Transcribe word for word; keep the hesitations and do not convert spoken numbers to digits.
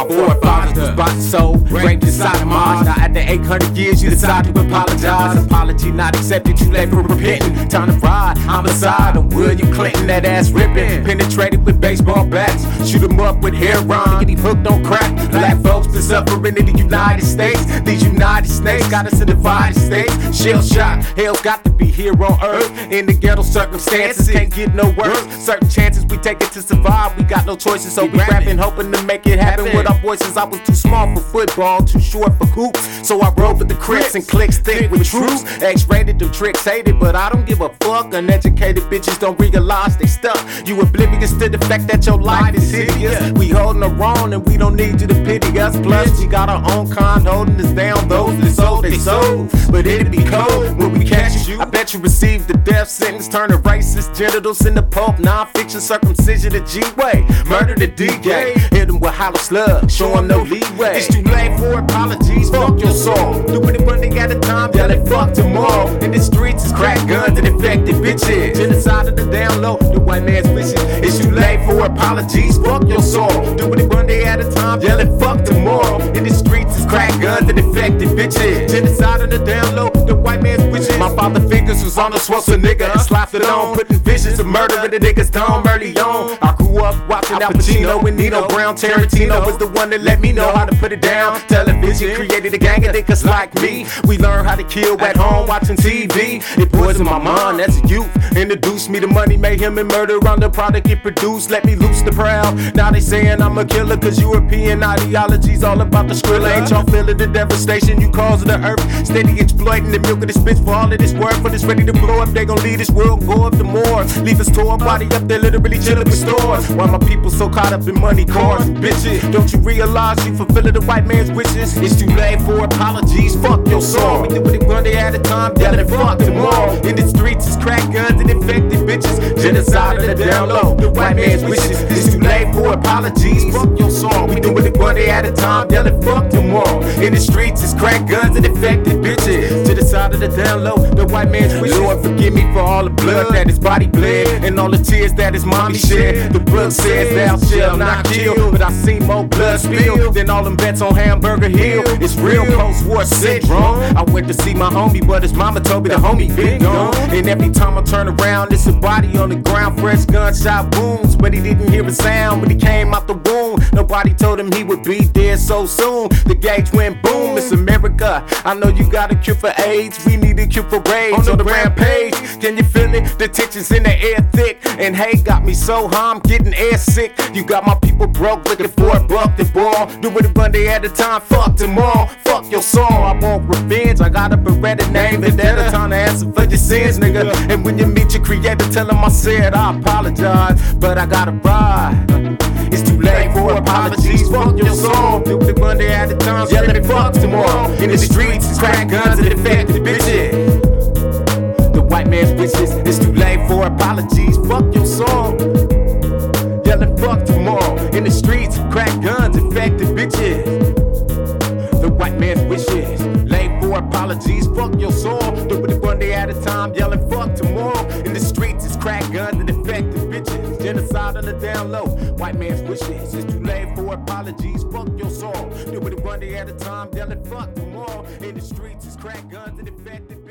our forefathers was bought and sold, raped inside a marsh. Now after eight hundred years you decide to apologize. Apology not accepted, you late for repenting. Time to ride, homicide on William Clinton, that ass ripping. Penetrated with baseball bats, shoot him up with heroin, get him hooked on crack. Black folks been suffering in the United States. These United States got us in divided states. Shell shock, hell got to be here on earth. In the ghetto circumstances, can't get no worse. Certain chances we take it to survive, we got no choices, so we rapping, hoping to make it happen with our voices. I was too small for football, too short for hoops, so I rode with the Crips and clicks thick with troops. X-rated, them tricks hated, but I don't give a fuck. Uneducated bitches don't realize they stuck. You oblivious to the fact that your life is hideous. We holding our own and we don't need you to pity us. Plus we got our own kind holding us down. Those that sold, they sold, but it'd be cold when we catch you. I bet you received the death sentence, turn the racist genitals into pulp, non-fiction circumcision to G-Way, murder the D J, hit him with hollow slug, show him no leeway. It's too late for apologies, fuck your soul. Do it one day at a time, yell it fuck tomorrow. In the streets, it's crack guns and infected bitches. Genocide of the down low, the white man's wishes. It's too late for apologies, fuck your soul. Do it one day at a time, yell it fuck tomorrow. In the streets, it's crack guns and infected bitches. Genocide of the down low, the white man's wishes. My father fingers was on the Schwarzenegger nigga, slapped it on, putting visions of murder in the niggas' dome early on. I grew up watching Al Pacino and Nino Brown. Tarantino was the one that let me know how to put it down. Television created a gang of niggas like me. We learned how to kill at home watching T V. It poisoned my mind as a youth, introduced me to money, mayhem and murder on the product it produced. Let me loose the proud. Now they saying I'm a killer cause European ideology's all about the skrilla. Ain't y'all feeling the devastation you cause of the earth? Steady exploiting the milk of this bitch for all of this work, but it's ready to blow up. They gon' leave this world, go up the more. Leave us tore body up there, literally chillin' with stores. Why my people so caught up in money, cars, and bitches? Don't you realize you fulfilling the white man's wishes? It's too late for apologies, fuck your soul. We do it one day at a time, yellin' fuck tomorrow. In the streets, it's crack guns and infected bitches. Genocide of the down low, the white man's wishes. It's too late for apologies, fuck your soul. We do it one day at a time, yellin' fuck tomorrow. In the streets, it's crack guns and infected bitches. Genocide of the down low, the white man's wishes. Lord, forgive me for all the blood that his body bled, and all the tears that his mommy shed. The book says thou shalt not kill, but I seen more blood spill than all them bets on Hamburger Hill. It's real post-war syndrome. I went to see my homie, but his mama told me the homie been gone. And every time I turn around, it's a body on the ground, fresh gunshot wounds. But he didn't hear a sound when he came out the womb. Nobody told him he would be dead so soon. The gauge went boom. It's America. I know you got a cure for AIDS. We need a cure for rage on the, on the rampage. Can you feel it? The tension's in the air thick, and hate got me so high I'm getting air sick. You got my people broke looking for a buck to ball. Do it one day at a time, fuck tomorrow. Fuck your soul, I want revenge. I got a Beretta name, and at a time to answer for your sins, nigga. And when you meet your creator, tell him I said I apologize, but I gotta ride. It's too late for apologies, fuck your soul. Do it one day at a time, yelling fuck tomorrow. In the streets, it's crack guns and infected bitches. White man's wishes, it's too late for apologies, fuck your soul. Yelling fuck tomorrow. In the streets, crack guns, infected bitches. The white man's wishes, late for apologies, fuck your soul. Do it one day at a time, yelling fuck tomorrow. In the streets, it's crack guns and infected bitches. Genocide on the down low, white man's wishes, it's too late for apologies, fuck your soul. Do it one day at a time, yelling fuck tomorrow. In the streets, it's crack guns and infected bitches.